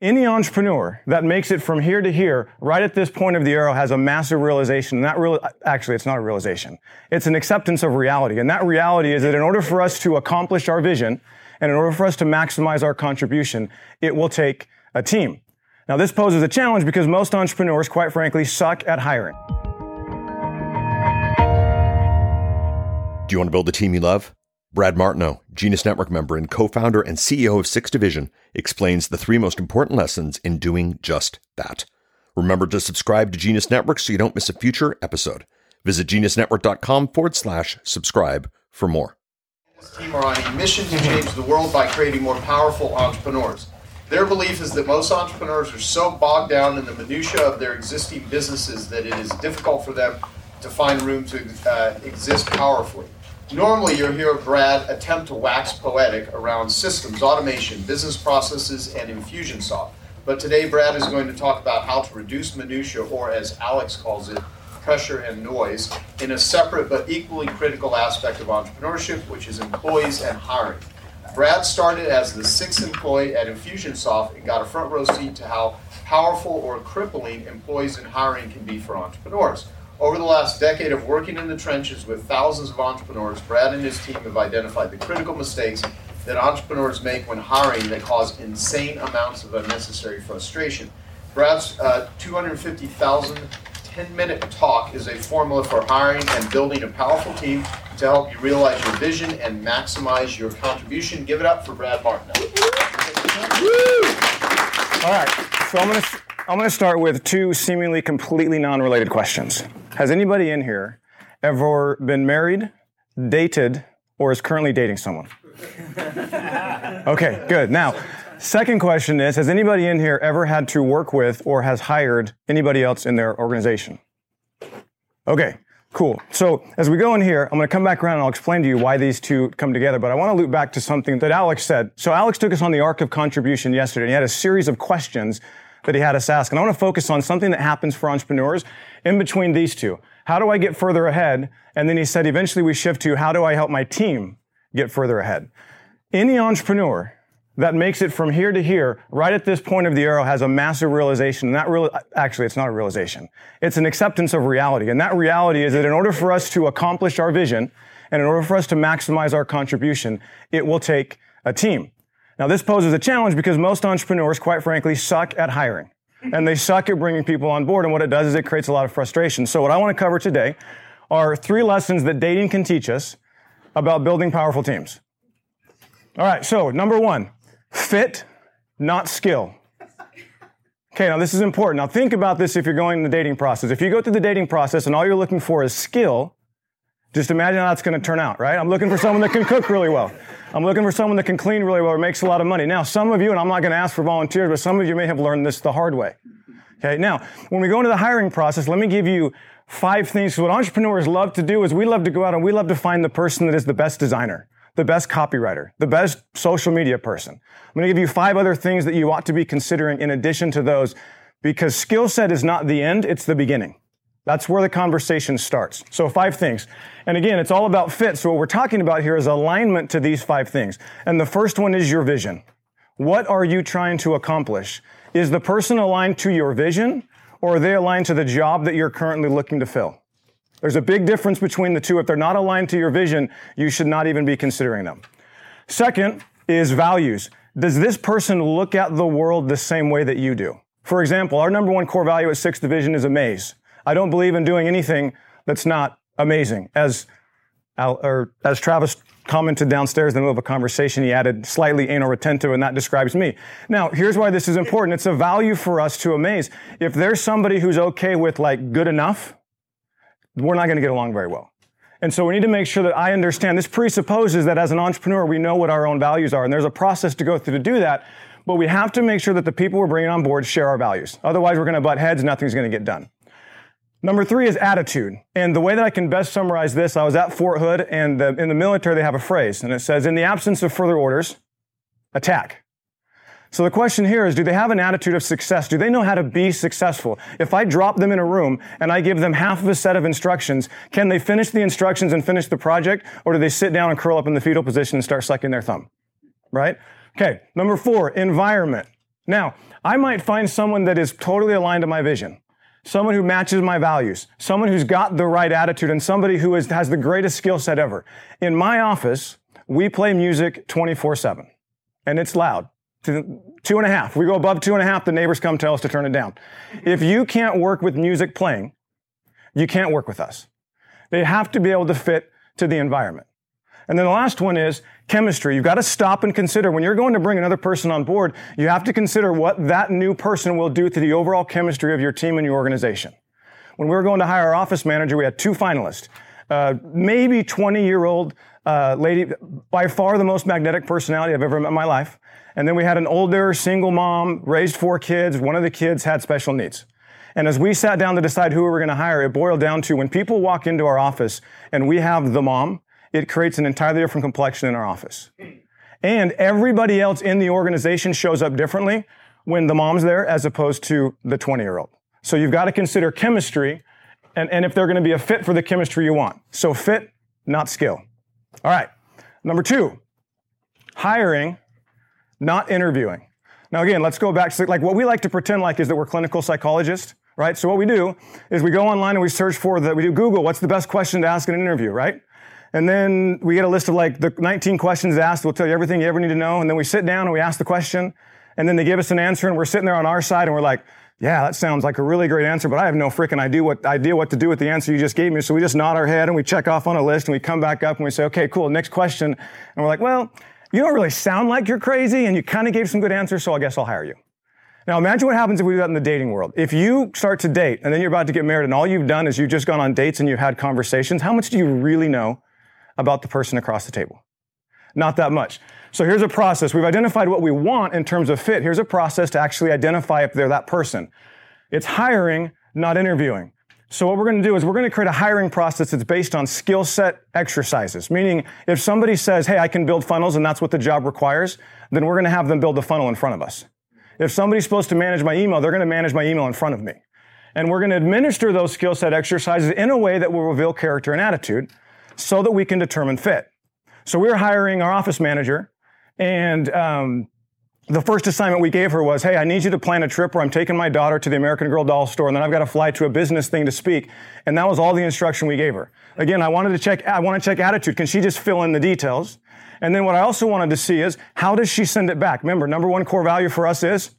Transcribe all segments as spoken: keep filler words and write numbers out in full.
Any entrepreneur that makes it from here to here, right at this point of the arrow, has a massive realization. And that real, actually, it's not a realization. It's an acceptance of reality. And that reality is that in order for us to accomplish our vision, and in order for us to maximize our contribution, it will take a team. Now, this poses a challenge because most entrepreneurs, quite frankly, suck at hiring. Do you want to build a team you love? Brad Martineau, Genius Network member and co-founder and C E O of Six Division, explains the three most important lessons in doing just that. Remember to subscribe to Genius Network so you don't miss a future episode. Visit geniusnetwork.com forward slash subscribe for more. This team are on a mission to change the world by creating more powerful entrepreneurs. Their belief is that most entrepreneurs are so bogged down in the minutia of their existing businesses that it is difficult for them to find room to uh, exist powerfully. Normally, you'll hear Brad attempt to wax poetic around systems, automation, business processes, and Infusionsoft. But today, Brad is going to talk about how to reduce minutia, or as Alex calls it, pressure and noise, in a separate but equally critical aspect of entrepreneurship, which is employees and hiring. Brad started as the sixth employee at Infusionsoft and got a front row seat to how powerful or crippling employees and hiring can be for entrepreneurs. Over the last decade of working in the trenches with thousands of entrepreneurs, Brad and his team have identified the critical mistakes that entrepreneurs make when hiring that cause insane amounts of unnecessary frustration. Brad's uh, two hundred fifty thousand ten-minute talk is a formula for hiring and building a powerful team to help you realize your vision and maximize your contribution. Give it up for Brad Martineau. All right, so I'm going to I'm going to start with two seemingly completely non-related questions. Has anybody in here ever been married, dated, or is currently dating someone? Okay, good. Now, second question is, has anybody in here ever had to work with or has hired anybody else in their organization? Okay, cool. So as we go in here, I'm going to come back around and I'll explain to you why these two come together, but I want to loop back to something that Alex said. So Alex took us on the arc of contribution yesterday, and he had a series of questions that he had us ask. And I want to focus on something that happens for entrepreneurs in between these two. How do I get further ahead? And then he said, eventually we shift to, how do I help my team get further ahead? Any entrepreneur that makes it from here to here, right at this point of the arrow, has a massive realization. And that real, actually, it's not a realization. It's an acceptance of reality. And that reality is that in order for us to accomplish our vision, and in order for us to maximize our contribution, it will take a team. Now, this poses a challenge because most entrepreneurs, quite frankly, suck at hiring. And they suck at bringing people on board. And what it does is it creates a lot of frustration. So what I want to cover today are three lessons that dating can teach us about building powerful teams. All right, so number one, fit, not skill. Okay, now this is important. Now think about this if you're going in the dating process. If you go through the dating process and all you're looking for is skill, just imagine how that's going to turn out, right? I'm looking for someone that can cook really well. I'm looking for someone that can clean really well or makes a lot of money. Now, some of you, and I'm not going to ask for volunteers, but some of you may have learned this the hard way. Okay, now, when we go into the hiring process, let me give you five things. So what entrepreneurs love to do is we love to go out and we love to find the person that is the best designer, the best copywriter, the best social media person. I'm going to give you five other things that you ought to be considering in addition to those, because skill set is not the end, it's the beginning. That's where the conversation starts. So five things. And again, it's all about fit. So what we're talking about here is alignment to these five things. And the first one is your vision. What are you trying to accomplish? Is the person aligned to your vision, or are they aligned to the job that you're currently looking to fill? There's a big difference between the two. If they're not aligned to your vision, you should not even be considering them. Second is values. Does this person look at the world the same way that you do? For example, our number one core value at Six Division is amaze. I don't believe in doing anything that's not amazing. As Al, or as Travis commented downstairs in the middle of a conversation, he added slightly anal retentive, and that describes me. Now, here's why this is important. It's a value for us to amaze. If there's somebody who's okay with like good enough, we're not going to get along very well. And so we need to make sure that I understand. This presupposes that as an entrepreneur, we know what our own values are. And there's a process to go through to do that. But we have to make sure that the people we're bringing on board share our values. Otherwise, we're going to butt heads. Nothing's going to get done. Number three is attitude. And the way that I can best summarize this, I was at Fort Hood, and the, in the military, they have a phrase, and it says, in the absence of further orders, attack. So the question here is, do they have an attitude of success? Do they know how to be successful? If I drop them in a room and I give them half of a set of instructions, can they finish the instructions and finish the project, or do they sit down and curl up in the fetal position and start sucking their thumb? Right? Okay, number four, environment. Now, I might find someone that is totally aligned to my vision, someone who matches my values, someone who's got the right attitude, and somebody who is, has the greatest skill set ever. In my office, we play music twenty-four seven, and it's loud. Two and a half. We go above two and a half, the neighbors come tell us to turn it down. If you can't work with music playing, you can't work with us. They have to be able to fit to the environment. And then the last one is chemistry. You've got to stop and consider when you're going to bring another person on board, you have to consider what that new person will do to the overall chemistry of your team and your organization. When we were going to hire our office manager, we had two finalists. Uh, maybe twenty-year-old uh, lady, by far the most magnetic personality I've ever met in my life. And then we had an older single mom, raised four kids. One of the kids had special needs. And as we sat down to decide who we were going to hire, it boiled down to when people walk into our office and we have the mom, it creates an entirely different complexion in our office. And everybody else in the organization shows up differently when the mom's there as opposed to the twenty-year-old. So you've got to consider chemistry and, and if they're going to be a fit for the chemistry you want. So fit, not skill. All right. Number two, hiring, not interviewing. Now again, let's go back to like what we like to pretend like is that we're clinical psychologists, right? So what we do is we go online and we search for the, we do Google, what's the best question to ask in an interview, right? And then we get a list of like the nineteen questions asked. We'll tell you everything you ever need to know. And then we sit down and we ask the question. And then they give us an answer and we're sitting there on our side and we're like, yeah, that sounds like a really great answer, but I have no freaking idea what, idea what to do with the answer you just gave me. So we just nod our head and we check off on a list and we come back up and we say, okay, cool, next question. And we're like, well, you don't really sound like you're crazy and you kind of gave some good answers, so I guess I'll hire you. Now imagine what happens if we do that in the dating world. If you start to date and then you're about to get married and all you've done is you've just gone on dates and you've had conversations, how much do you really know about the person across the table? Not that much. So here's a process. We've identified what we want in terms of fit. Here's a process to actually identify if they're that person. It's hiring, not interviewing. So what we're going to do is we're going to create a hiring process that's based on skill set exercises. Meaning if somebody says, hey, I can build funnels and that's what the job requires, then we're going to have them build the funnel in front of us. If somebody's supposed to manage my email, they're going to manage my email in front of me. And we're going to administer those skill set exercises in a way that will reveal character and attitude so that we can determine fit. So we were hiring our office manager, and um, the first assignment we gave her was, hey, I need you to plan a trip where I'm taking my daughter to the American Girl doll store, and then I've got to fly to a business thing to speak. And that was all the instruction we gave her. Again, I wanted to check, I want to check attitude. Can she just fill in the details? And then what I also wanted to see is, how does she send it back? Remember, number one core value for us is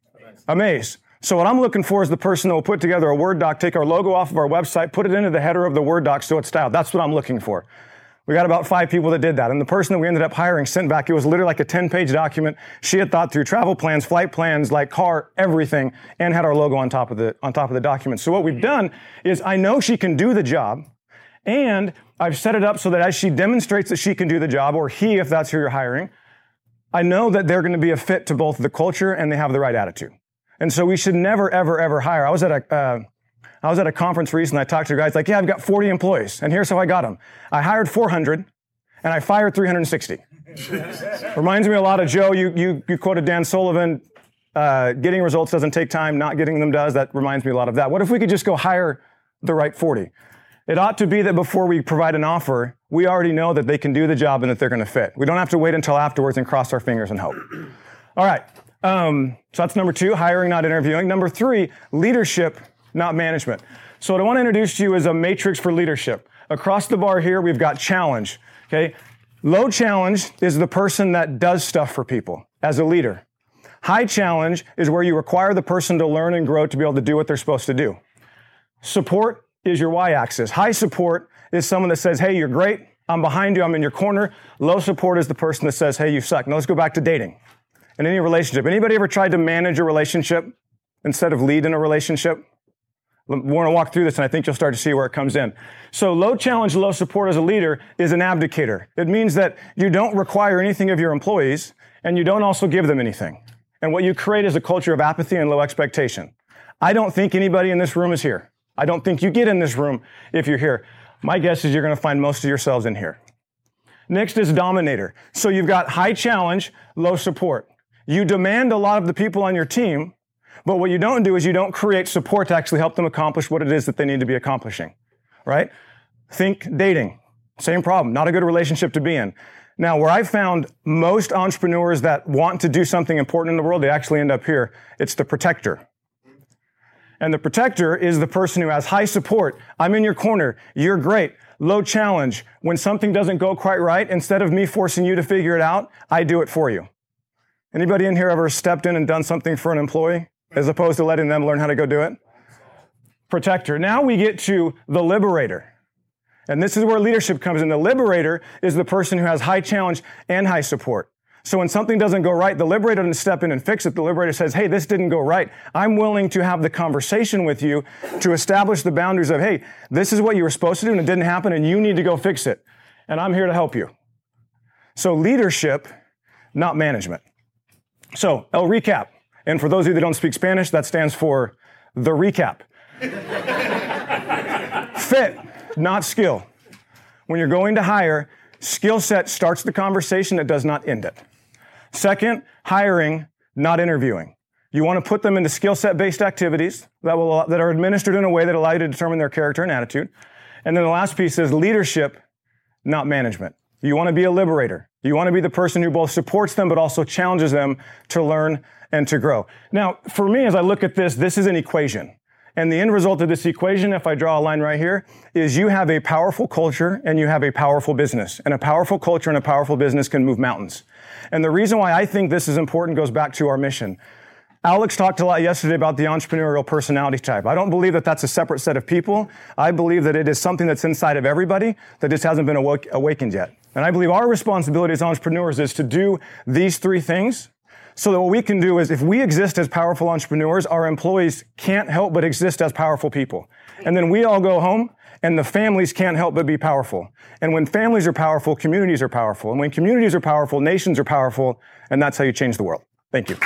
amaze. So what I'm looking for is the person that will put together a Word doc, take our logo off of our website, put it into the header of the Word doc so it's styled. That's what I'm looking for. We got about five people that did that. And the person that we ended up hiring sent back, it was literally like a ten-page document. She had thought through travel plans, flight plans, like car, everything, and had our logo on top of the, on top of the document. So what we've done is I know she can do the job, and I've set it up so that as she demonstrates that she can do the job, or he, if that's who you're hiring, I know that they're going to be a fit to both the culture and they have the right attitude. And so we should never, ever, ever hire. I was at a, uh, I was at a conference recently. I talked to a guy. He's like, yeah, I've got forty employees. And here's how I got them. I hired four hundred and I fired three hundred sixty. Reminds me a lot of Joe. You, you, you quoted Dan Sullivan. Uh, getting results doesn't take time. Not getting them does. That reminds me a lot of that. What if we could just go hire the right forty? It ought to be that before we provide an offer, we already know that they can do the job and that they're going to fit. We don't have to wait until afterwards and cross our fingers and hope. All right. Um, so that's number two, hiring, not interviewing. Number three, leadership, not management. So what I want to introduce to you is a matrix for leadership. Across the bar here, we've got challenge. Okay. Low challenge is the person that does stuff for people as a leader. High challenge is where you require the person to learn and grow to be able to do what they're supposed to do. Support is your y-axis. High support is someone that says, hey, you're great. I'm behind you. I'm in your corner. Low support is the person that says, hey, you suck. Now let's go back to dating. In any relationship, anybody ever tried to manage a relationship instead of lead in a relationship? We want to walk through this, and I think you'll start to see where it comes in. So low challenge, low support as a leader is an abdicator. It means that you don't require anything of your employees, and you don't also give them anything. And what you create is a culture of apathy and low expectation. I don't think anybody in this room is here. I don't think you get in this room if you're here. My guess is you're going to find most of yourselves in here. Next is dominator. So you've got high challenge, low support. You demand a lot of the people on your team, but what you don't do is you don't create support to actually help them accomplish what it is that they need to be accomplishing, right? Think dating. Same problem. Not a good relationship to be in. Now, where I've found most entrepreneurs that want to do something important in the world, they actually end up here. It's the protector. And the protector is the person who has high support. I'm in your corner. You're great. Low challenge. When something doesn't go quite right, instead of me forcing you to figure it out, I do it for you. Anybody in here ever stepped in and done something for an employee as opposed to letting them learn how to go do it? Protector. Now we get to the liberator. And this is where leadership comes in. The liberator is the person who has high challenge and high support. So when something doesn't go right, the liberator doesn't step in and fix it. The liberator says, hey, this didn't go right. I'm willing to have the conversation with you to establish the boundaries of, hey, this is what you were supposed to do and it didn't happen and you need to go fix it. And I'm here to help you. So leadership, not management. So I'll recap. And for those of you that don't speak Spanish, that stands for the recap. Fit, not skill. When you're going to hire, skill set starts the conversation, it does not end it. Second, hiring, not interviewing. You want to put them into skill set based activities that will that are administered in a way that allow you to determine their character and attitude. And then the last piece is leadership, not management. You want to be a liberator. You want to be the person who both supports them but also challenges them to learn and to grow. Now, for me, as I look at this, this is an equation. And the end result of this equation, if I draw a line right here, is you have a powerful culture and you have a powerful business. And a powerful culture and a powerful business can move mountains. And the reason why I think this is important goes back to our mission. Alex talked a lot yesterday about the entrepreneurial personality type. I don't believe that that's a separate set of people. I believe that it is something that's inside of everybody that just hasn't been awoke, awakened yet. And I believe our responsibility as entrepreneurs is to do these three things so that what we can do is if we exist as powerful entrepreneurs, our employees can't help but exist as powerful people. And then we all go home and the families can't help but be powerful. And when families are powerful, communities are powerful. And when communities are powerful, nations are powerful. And that's how you change the world. Thank you.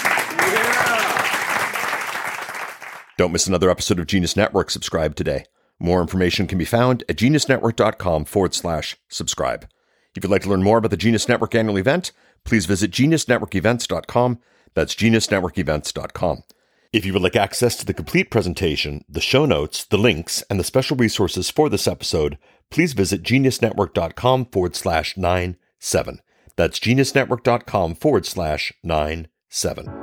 Don't miss another episode of Genius Network. Subscribe today. More information can be found at geniusnetwork.com forward slash subscribe. If you'd like to learn more about the Genius Network annual event, please visit genius network events dot com. That's genius network events dot com. If you would like access to the complete presentation, the show notes, the links, and the special resources for this episode, please visit geniusnetwork.com forward slash nine seven. That's geniusnetwork.com forward slash nine seven.